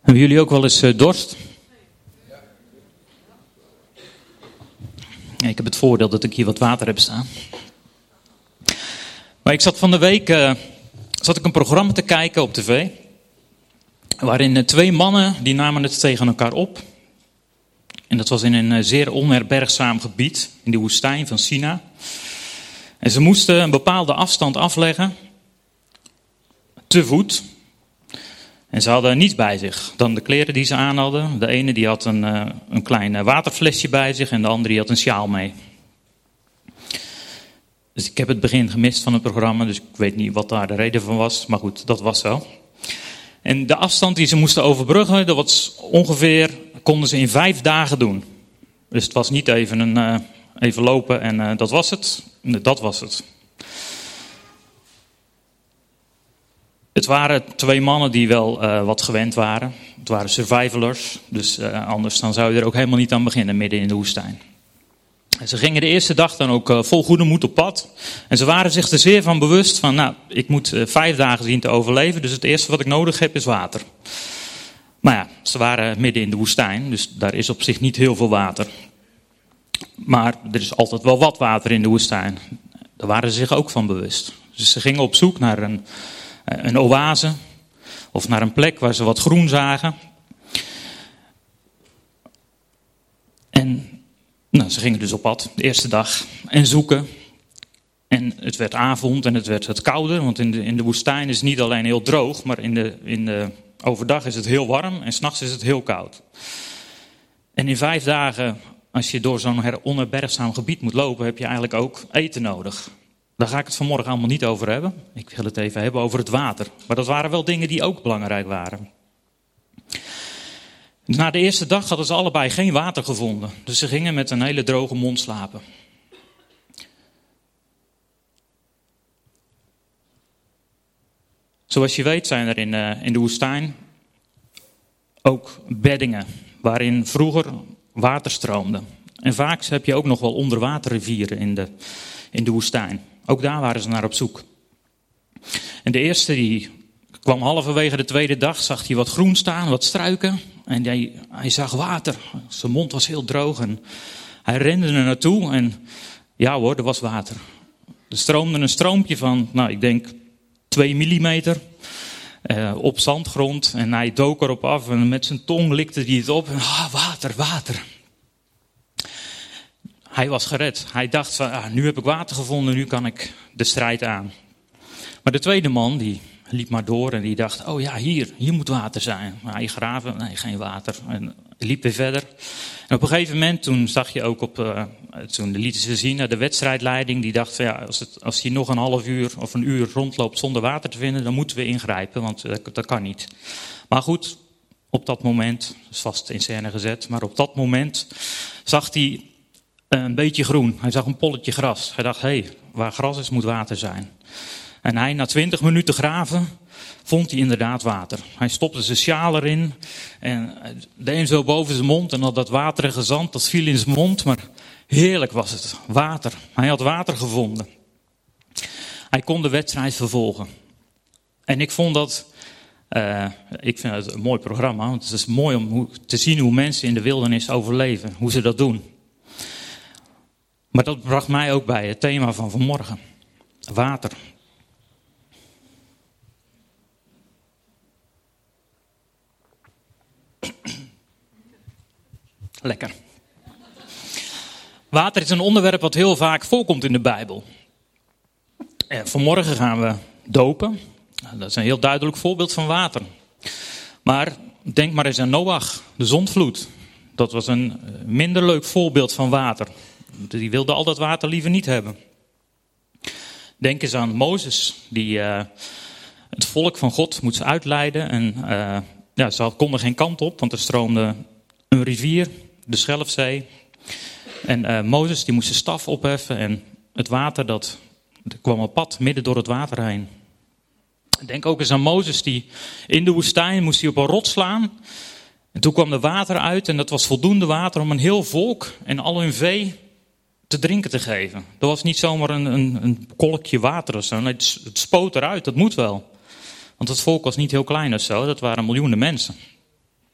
Hebben jullie ook wel eens dorst? Ik heb het voordeel dat ik hier wat water heb staan. Maar ik zat van de week een programma te kijken op tv. Waarin twee mannen, die namen het tegen elkaar op. En dat was in een zeer onherbergzaam gebied, in de woestijn van Sina. En ze moesten een bepaalde afstand afleggen, te voet. En ze hadden niets bij zich dan de kleren die ze aan hadden. De ene die had een klein waterflesje bij zich en de andere die had een sjaal mee. Dus ik heb het begin gemist van het programma, dus ik weet niet wat daar de reden van was. Maar goed, dat was zo. En de afstand die ze moesten overbruggen, dat was ongeveer, konden ze in 5 dagen doen. Dus het was niet even lopen en dat was het. Dat was het. Het waren twee mannen die wel wat gewend waren. Het waren survivalers, dus anders dan zou je er ook helemaal niet aan beginnen midden in de woestijn. En ze gingen de eerste dag dan ook vol goede moed op pad. En ze waren zich er zeer van bewust van, ik moet 5 dagen zien te overleven, dus het eerste wat ik nodig heb is water. Maar ja, ze waren midden in de woestijn, dus daar is op zich niet heel veel water. Maar er is altijd wel wat water in de woestijn. Daar waren ze zich ook van bewust. Dus ze gingen op zoek naar een oase of naar een plek waar ze wat groen zagen. En ze gingen dus op pad, de eerste dag, en zoeken. En het werd avond en het werd het kouder, want in de woestijn is het niet alleen heel droog, maar overdag is het heel warm en 's nachts is het heel koud. En in 5 dagen, als je door zo'n onherbergzaam gebied moet lopen, heb je eigenlijk ook eten nodig. Daar ga ik het vanmorgen allemaal niet over hebben. Ik wil het even hebben over het water. Maar dat waren wel dingen die ook belangrijk waren. Na de eerste dag hadden ze allebei geen water gevonden. Dus ze gingen met een hele droge mond slapen. Zoals je weet zijn er in de woestijn ook beddingen waarin vroeger water stroomde. En vaak heb je ook nog wel onderwaterrivieren in de woestijn. Ook daar waren ze naar op zoek. En de eerste die kwam halverwege de tweede dag, zag hij wat groen staan, wat struiken. En hij zag water. Zijn mond was heel droog en hij rende er naartoe en ja hoor, er was water. Er stroomde een stroompje van, ik denk 2 millimeter op zandgrond. En hij dook erop af en met zijn tong likte hij het op. En, water. Hij was gered. Hij dacht van, nu heb ik water gevonden, nu kan ik de strijd aan. Maar de tweede man, die liep maar door en die dacht, hier moet water zijn. Maar hij graven, nee, geen water. En liep weer verder. En op een gegeven moment, toen zag je ook toen lieten ze zien, de wedstrijdleiding, die dacht, als hij nog een half uur of een uur rondloopt zonder water te vinden, dan moeten we ingrijpen, want dat kan niet. Maar goed, op dat moment, dat is vast in scène gezet, maar op dat moment zag hij een beetje groen. Hij zag een polletje gras. Hij dacht, waar gras is, moet water zijn. En hij, na 20 minuten graven, vond hij inderdaad water. Hij stopte zijn sjaal erin en deed hem zo boven zijn mond. En dat waterige zand, dat viel in zijn mond. Maar heerlijk was het, water. Hij had water gevonden. Hij kon de wedstrijd vervolgen. En ik vind het een mooi programma. Want het is mooi om te zien hoe mensen in de wildernis overleven. Hoe ze dat doen. Maar dat bracht mij ook bij het thema van vanmorgen. Water. Lekker. Water is een onderwerp wat heel vaak voorkomt in de Bijbel. Vanmorgen gaan we dopen. Dat is een heel duidelijk voorbeeld van water. Maar denk maar eens aan Noach, de zondvloed. Dat was een minder leuk voorbeeld van water. Die wilde al dat water liever niet hebben. Denk eens aan Mozes, die het volk van God moest uitleiden. En ze konden geen kant op, want er stroomde een rivier, de Schelfzee. En Mozes die moest zijn staf opheffen en het water dat kwam op pad midden door het water heen. Denk ook eens aan Mozes, die in de woestijn moest hij op een rots slaan. En toen kwam er water uit en dat was voldoende water om een heel volk en al hun vee te drinken te geven. Dat was niet zomaar een kolkje water of zo. Nee, het spoot eruit, dat moet wel. Want het volk was niet heel klein of zo, dat waren miljoenen mensen.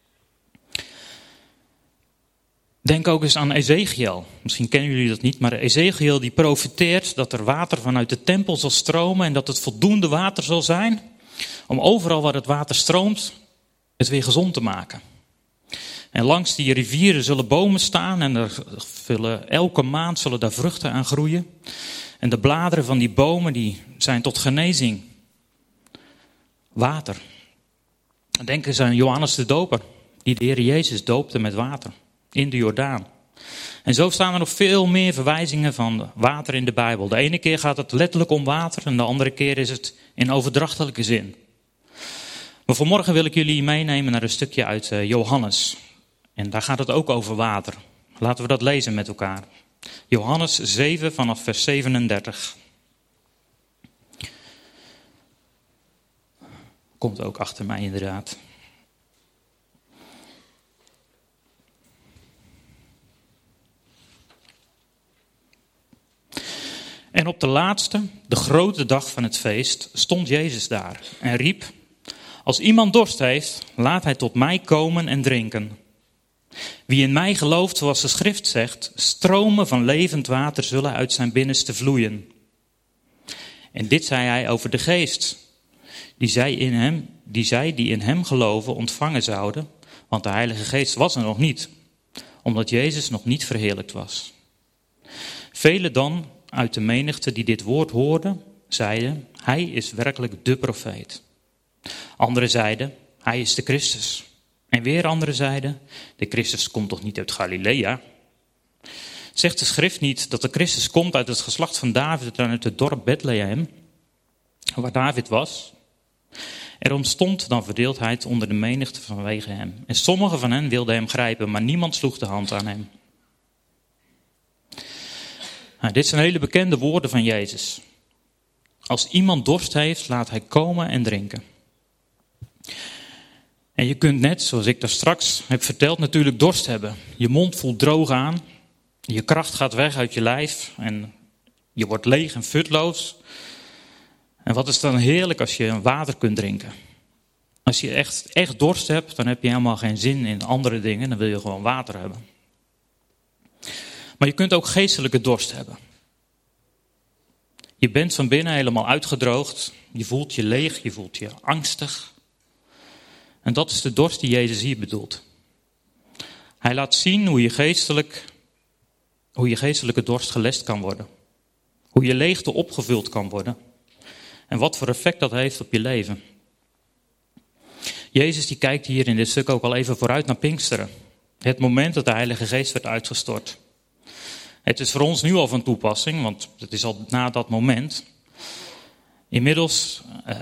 Denk ook eens aan Ezechiel. Misschien kennen jullie dat niet, maar Ezechiel die profeteert dat er water vanuit de tempel zal stromen en dat het voldoende water zal zijn om overal waar het water stroomt het weer gezond te maken. En langs die rivieren zullen bomen staan en elke maand zullen daar vruchten aan groeien. En de bladeren van die bomen die zijn tot genezing. Water. Denk eens aan Johannes de Doper, die de Heer Jezus doopte met water in de Jordaan. En zo staan er nog veel meer verwijzingen van water in de Bijbel. De ene keer gaat het letterlijk om water en de andere keer is het in overdrachtelijke zin. Maar vanmorgen wil ik jullie meenemen naar een stukje uit Johannes. En daar gaat het ook over water. Laten we dat lezen met elkaar. Johannes 7 vanaf vers 37. Komt ook achter mij inderdaad. En op de laatste, de grote dag van het feest, stond Jezus daar en riep: als iemand dorst heeft, laat hij tot mij komen en drinken. Wie in mij gelooft, zoals de schrift zegt, stromen van levend water zullen uit zijn binnenste vloeien. En dit zei hij over de geest, die zij die in hem geloven ontvangen zouden, want de Heilige Geest was er nog niet, omdat Jezus nog niet verheerlijkt was. Velen dan uit de menigte die dit woord hoorden, zeiden: hij is werkelijk de profeet. Anderen zeiden: hij is de Christus. En weer anderen zeiden: de Christus komt toch niet uit Galilea? Zegt de schrift niet dat de Christus komt uit het geslacht van David en uit het dorp Bethlehem, waar David was? Er ontstond dan verdeeldheid onder de menigte vanwege hem. En sommigen van hen wilden hem grijpen, maar niemand sloeg de hand aan hem. Nou, dit zijn hele bekende woorden van Jezus. Als iemand dorst heeft, laat hij komen en drinken. En je kunt net, zoals ik daar straks heb verteld, natuurlijk dorst hebben. Je mond voelt droog aan, je kracht gaat weg uit je lijf en je wordt leeg en futloos. En wat is dan heerlijk als je water kunt drinken. Als je echt dorst hebt, dan heb je helemaal geen zin in andere dingen, dan wil je gewoon water hebben. Maar je kunt ook geestelijke dorst hebben. Je bent van binnen helemaal uitgedroogd, je voelt je leeg, je voelt je angstig. En dat is de dorst die Jezus hier bedoelt. Hij laat zien hoe je geestelijke dorst gelest kan worden. Hoe je leegte opgevuld kan worden. En wat voor effect dat heeft op je leven. Jezus die kijkt hier in dit stuk ook al even vooruit naar Pinksteren. Het moment dat de Heilige Geest werd uitgestort. Het is voor ons nu al van toepassing, want het is al na dat moment. Inmiddels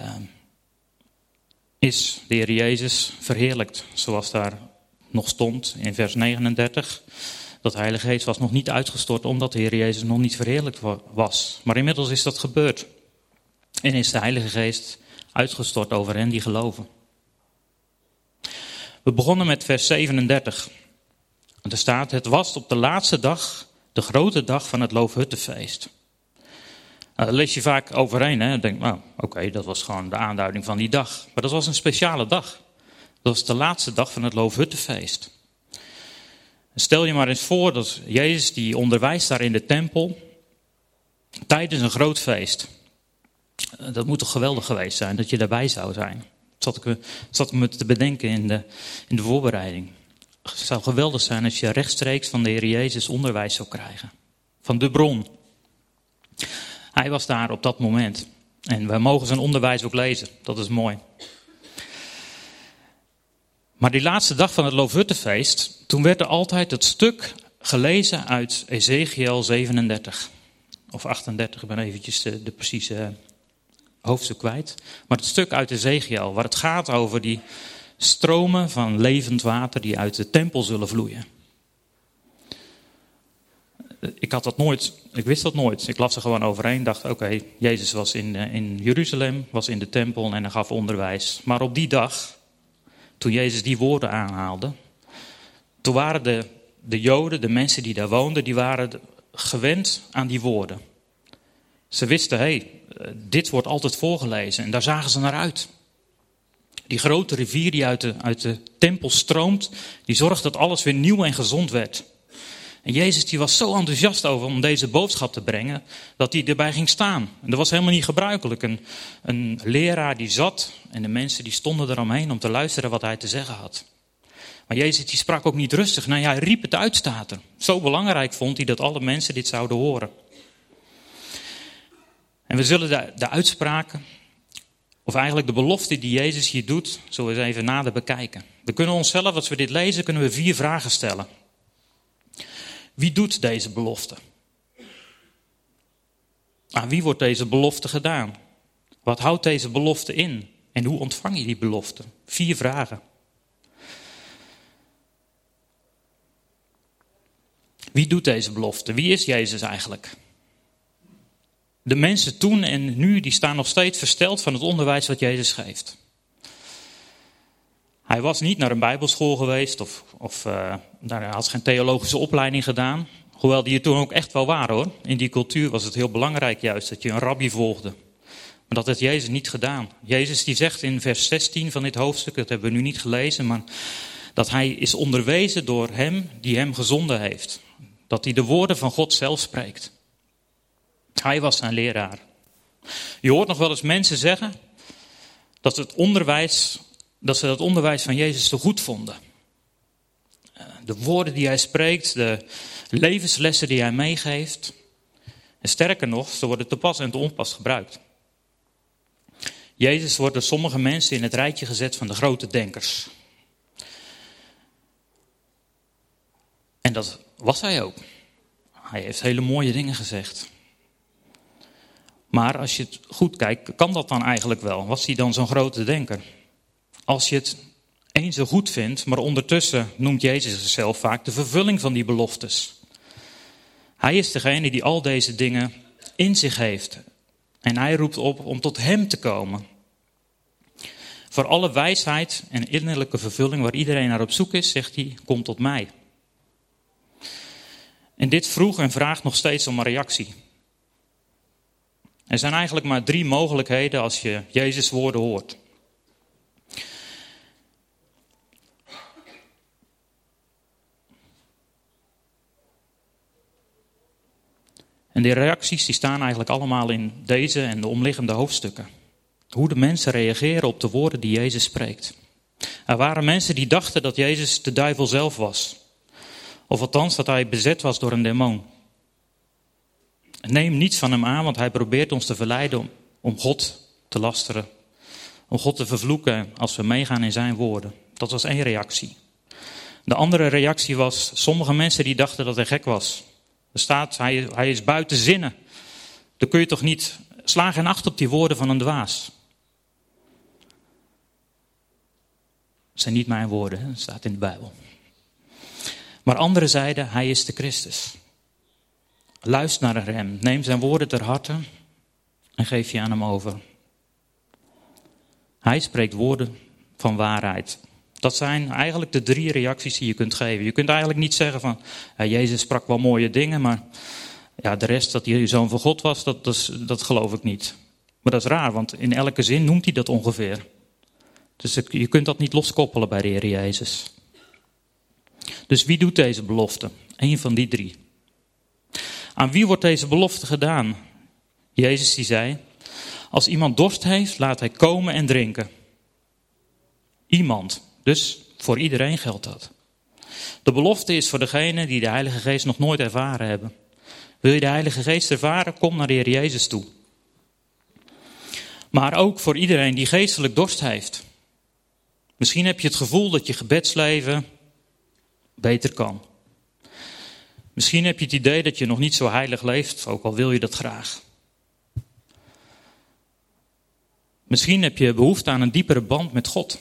is de Heer Jezus verheerlijkt, zoals daar nog stond in vers 39. Dat de Heilige Geest was nog niet uitgestort, omdat de Heer Jezus nog niet verheerlijkt was. Maar inmiddels is dat gebeurd. En is de Heilige Geest uitgestort over hen die geloven. We begonnen met vers 37. Er staat: het was op de laatste dag, de grote dag van het Loofhuttenfeest. Nou, daar lees je vaak overheen. Hè? Dan denk je, oké, dat was gewoon de aanduiding van die dag. Maar dat was een speciale dag. Dat was de laatste dag van het Loofhuttenfeest. Stel je maar eens voor dat Jezus die onderwijst daar in de tempel tijdens een groot feest. Dat moet toch geweldig geweest zijn dat je daarbij zou zijn. Dat zat ik me te bedenken in de voorbereiding. Het zou geweldig zijn als je rechtstreeks van de Heer Jezus onderwijs zou krijgen. Van de bron. Hij was daar op dat moment. En wij mogen zijn onderwijs ook lezen. Dat is mooi. Maar die laatste dag van het Loofhuttenfeest, toen werd er altijd het stuk gelezen uit Ezechiel 37. Of 38, ik ben eventjes de precieze hoofdstuk kwijt. Maar het stuk uit Ezechiel, waar het gaat over die stromen van levend water die uit de tempel zullen vloeien. Ik wist dat nooit. Ik las er gewoon overheen, dacht oké, Jezus was in Jeruzalem, was in de tempel en hij gaf onderwijs. Maar op die dag, toen Jezus die woorden aanhaalde, toen waren de Joden, de mensen die daar woonden, die waren gewend aan die woorden. Ze wisten, dit wordt altijd voorgelezen en daar zagen ze naar uit. Die grote rivier die uit de tempel stroomt, die zorgt dat alles weer nieuw en gezond werd. En Jezus die was zo enthousiast over om deze boodschap te brengen, dat hij erbij ging staan. En dat was helemaal niet gebruikelijk. Een leraar die zat en de mensen die stonden eromheen om te luisteren wat hij te zeggen had. Maar Jezus die sprak ook niet rustig. Nee, hij riep het uit, staat er. Zo belangrijk vond hij dat alle mensen dit zouden horen. En we zullen de uitspraken, of eigenlijk de belofte die Jezus hier doet, zullen we eens even nader bekijken. We kunnen onszelf, als we dit lezen, kunnen we 4 vragen stellen. Wie doet deze belofte? Aan wie wordt deze belofte gedaan? Wat houdt deze belofte in? En hoe ontvang je die belofte? 4 vragen. Wie doet deze belofte? Wie is Jezus eigenlijk? De mensen toen en nu, die staan nog steeds versteld van het onderwijs wat Jezus geeft. Hij was niet naar een bijbelschool geweest hij had geen theologische opleiding gedaan. Hoewel die er toen ook echt wel waren hoor. In die cultuur was het heel belangrijk juist dat je een rabbi volgde. Maar dat heeft Jezus niet gedaan. Jezus die zegt in vers 16 van dit hoofdstuk, dat hebben we nu niet gelezen, maar dat hij is onderwezen door hem die hem gezonden heeft. Dat hij de woorden van God zelf spreekt. Hij was zijn leraar. Je hoort nog wel eens mensen zeggen dat ze dat onderwijs van Jezus te goed vonden. De woorden die hij spreekt, de levenslessen die hij meegeeft. En sterker nog, ze worden te pas en te onpas gebruikt. Jezus wordt door sommige mensen in het rijtje gezet van de grote denkers. En dat was hij ook. Hij heeft hele mooie dingen gezegd. Maar als je het goed kijkt, kan dat dan eigenlijk wel? Was hij dan zo'n grote denker? Als je het eens zo goed vindt, maar ondertussen noemt Jezus zichzelf vaak de vervulling van die beloftes. Hij is degene die al deze dingen in zich heeft. En hij roept op om tot hem te komen. Voor alle wijsheid en innerlijke vervulling waar iedereen naar op zoek is, zegt hij, kom tot mij. En dit vroeg en vraagt nog steeds om een reactie. Er zijn eigenlijk maar 3 mogelijkheden als je Jezus' woorden hoort. En die reacties die staan eigenlijk allemaal in deze en de omliggende hoofdstukken. Hoe de mensen reageren op de woorden die Jezus spreekt. Er waren mensen die dachten dat Jezus de duivel zelf was. Of althans dat hij bezet was door een demon. Neem niets van hem aan, want hij probeert ons te verleiden om God te lasteren. Om God te vervloeken als we meegaan in zijn woorden. Dat was 1 reactie. De andere reactie was, sommige mensen die dachten dat hij gek was. Er staat, hij is buiten zinnen. Dan kun je toch niet slagen en acht op die woorden van een dwaas. Dat zijn niet mijn woorden, dat staat in de Bijbel. Maar anderen zeiden, hij is de Christus. Luister naar hem, neem zijn woorden ter harte en geef je aan hem over. Hij spreekt woorden van waarheid. Dat zijn eigenlijk de 3 reacties die je kunt geven. Je kunt eigenlijk niet zeggen van, Jezus sprak wel mooie dingen, maar ja, de rest dat hij zoon van God was, dat geloof ik niet. Maar dat is raar, want in elke zin noemt hij dat ongeveer. Dus je kunt dat niet loskoppelen bij de Heer Jezus. Dus wie doet deze belofte? 1 van die 3. Aan wie wordt deze belofte gedaan? Jezus die zei, als iemand dorst heeft, laat hij komen en drinken. Iemand. Dus voor iedereen geldt dat. De belofte is voor degenen die de Heilige Geest nog nooit ervaren hebben. Wil je de Heilige Geest ervaren? Kom naar de Heer Jezus toe. Maar ook voor iedereen die geestelijk dorst heeft. Misschien heb je het gevoel dat je gebedsleven beter kan. Misschien heb je het idee dat je nog niet zo heilig leeft, ook al wil je dat graag. Misschien heb je behoefte aan een diepere band met God.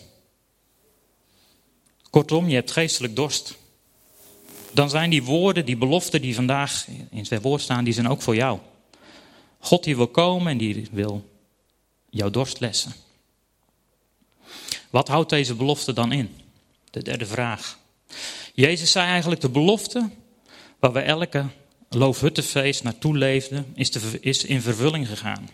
Kortom, je hebt geestelijk dorst. Dan zijn die woorden, die beloften die vandaag in zijn woord staan, die zijn ook voor jou. God die wil komen en die wil jouw dorst lessen. Wat houdt deze belofte dan in? De 3e vraag. Jezus zei eigenlijk de belofte waar we elke Loofhuttenfeest naartoe leefden, is in vervulling gegaan.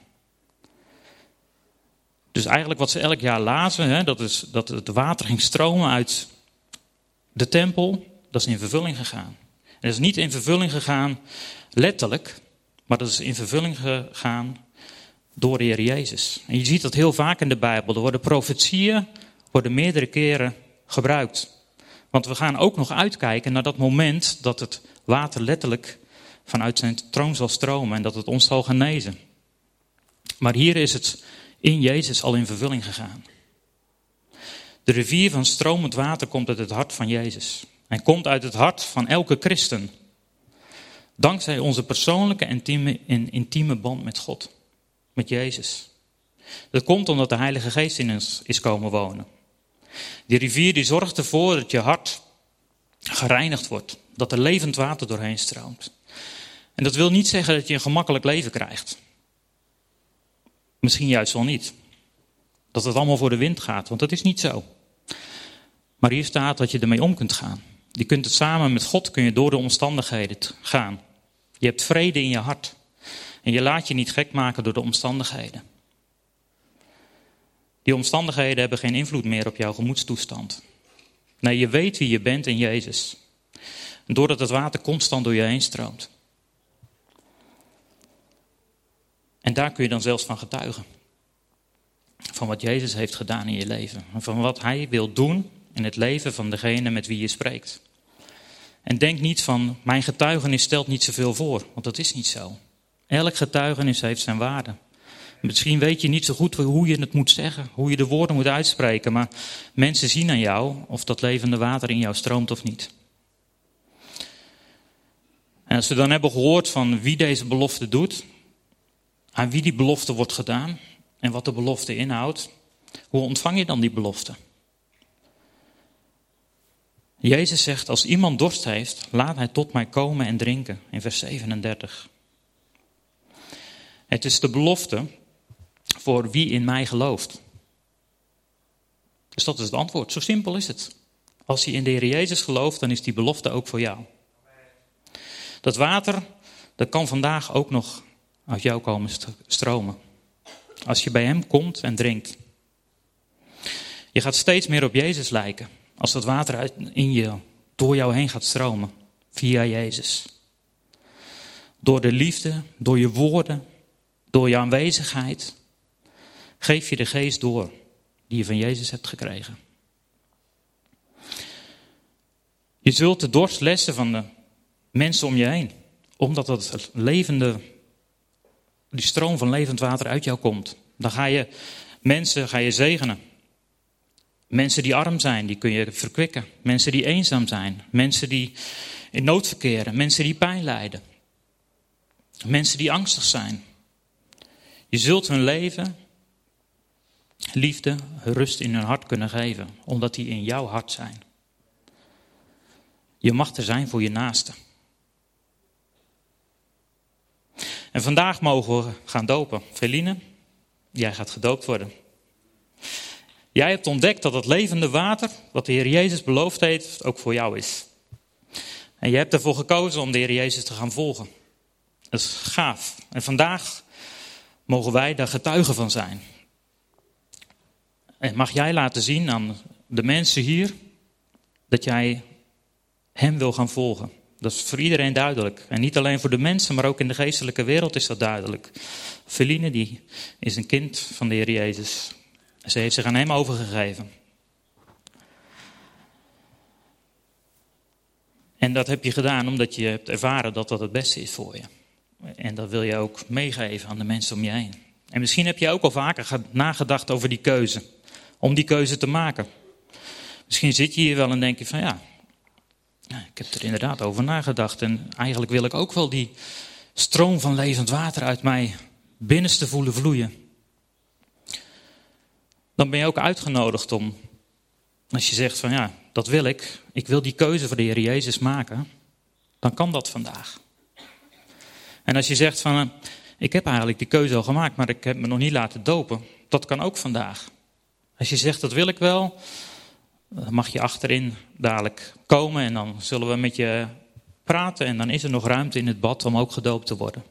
Dus eigenlijk wat ze elk jaar lazen, dat is dat het water ging stromen uit de tempel, dat is in vervulling gegaan. dat is niet in vervulling gegaan letterlijk, maar dat is in vervulling gegaan door de Heer Jezus. En je ziet dat heel vaak in de Bijbel. Er worden profetieën meerdere keren gebruikt. Want we gaan ook nog uitkijken naar dat moment dat het water letterlijk vanuit zijn troon zal stromen en dat het ons zal genezen. Maar hier is het in Jezus al in vervulling gegaan. De rivier van stromend water komt uit het hart van Jezus. En komt uit het hart van elke christen. Dankzij onze persoonlijke en intieme band met God. Met Jezus. Dat komt omdat de Heilige Geest in ons is komen wonen. Die rivier die zorgt ervoor dat je hart gereinigd wordt. Dat er levend water doorheen stroomt. En dat wil niet zeggen dat je een gemakkelijk leven krijgt. Misschien juist wel niet. Dat het allemaal voor de wind gaat, want dat is niet zo. Maar hier staat dat je ermee om kunt gaan. Je kunt het samen met God, kun je door de omstandigheden gaan. Je hebt vrede in je hart. En je laat je niet gek maken door de omstandigheden. Die omstandigheden hebben geen invloed meer op jouw gemoedstoestand. Nee, je weet wie je bent in Jezus. En doordat het water constant door je heen stroomt. En daar kun je dan zelfs van getuigen. Van wat Jezus heeft gedaan in je leven. En van wat Hij wil doen in het leven van degene met wie je spreekt. En denk niet van, mijn getuigenis stelt niet zoveel voor. Want dat is niet zo. Elk getuigenis heeft zijn waarde. Misschien weet je niet zo goed hoe je het moet zeggen. Hoe je de woorden moet uitspreken. Maar mensen zien aan jou of dat levende water in jou stroomt of niet. En als we dan hebben gehoord van wie deze belofte doet. Aan wie die belofte wordt gedaan. En wat de belofte inhoudt. Hoe ontvang je dan die belofte? Jezus zegt, als iemand dorst heeft, laat hij tot mij komen en drinken. In vers 37. Het is de belofte voor wie in mij gelooft. Dus dat is het antwoord. Zo simpel is het. Als je in de Heer Jezus gelooft, dan is die belofte ook voor jou. Dat water, dat kan vandaag ook nog uit jou komen stromen. Als je bij Hem komt en drinkt. Je gaat steeds meer op Jezus lijken. Als dat water in je, door jou heen gaat stromen. Via Jezus. Door de liefde, door je woorden, door je aanwezigheid. Geef je de geest door die je van Jezus hebt gekregen. Je zult de dorst lessen van de mensen om je heen. Omdat het levende, die stroom van levend water uit jou komt. Dan ga je mensen zegenen. Mensen die arm zijn, die kun je verkwikken. Mensen die eenzaam zijn. Mensen die in nood verkeren. Mensen die pijn lijden. Mensen die angstig zijn. Je zult hun leven, liefde, rust in hun hart kunnen geven. Omdat die in jouw hart zijn. Je mag er zijn voor je naaste. En vandaag mogen we gaan dopen. Feline, jij gaat gedoopt worden. Jij hebt ontdekt dat het levende water, wat de Heer Jezus beloofd heeft, ook voor jou is. En je hebt ervoor gekozen om de Heer Jezus te gaan volgen. Dat is gaaf. En vandaag mogen wij daar getuigen van zijn. En mag jij laten zien aan de mensen hier, dat jij Hem wil gaan volgen. Dat is voor iedereen duidelijk. En niet alleen voor de mensen, maar ook in de geestelijke wereld is dat duidelijk. Feline, die is een kind van de Heer Jezus. Ze heeft zich aan Hem overgegeven. En dat heb je gedaan omdat je hebt ervaren dat dat het beste is voor je. En dat wil je ook meegeven aan de mensen om je heen. En misschien heb je ook al vaker nagedacht over die keuze. Om die keuze te maken. Misschien zit je hier wel en denk je van ja, ik heb er inderdaad over nagedacht. En eigenlijk wil ik ook wel die stroom van levend water uit mij binnenste voelen vloeien. Dan ben je ook uitgenodigd om, als je zegt van ja, dat wil ik wil die keuze voor de Heer Jezus maken, dan kan dat vandaag. En als je zegt van, ik heb eigenlijk die keuze al gemaakt, maar ik heb me nog niet laten dopen, dat kan ook vandaag. Als je zegt dat wil ik wel, dan mag je achterin dadelijk komen en dan zullen we met je praten en dan is er nog ruimte in het bad om ook gedoopt te worden.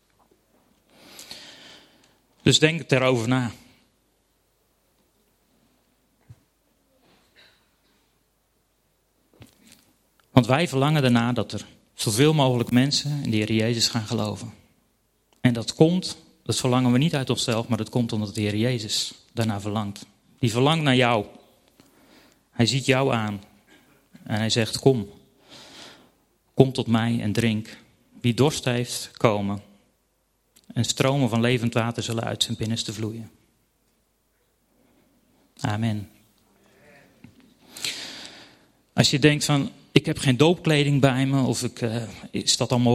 Dus denk erover na. Want wij verlangen erna dat er zoveel mogelijk mensen in de Heer Jezus gaan geloven. En dat verlangen we niet uit onszelf, maar dat komt omdat de Heer Jezus daarna verlangt. Die verlangt naar jou. Hij ziet jou aan. En hij zegt, kom tot mij en drink. Wie dorst heeft, komen. En stromen van levend water zullen uit zijn binnenste vloeien. Amen. Als je denkt van, ik heb geen doopkleding bij me, of is dat allemaal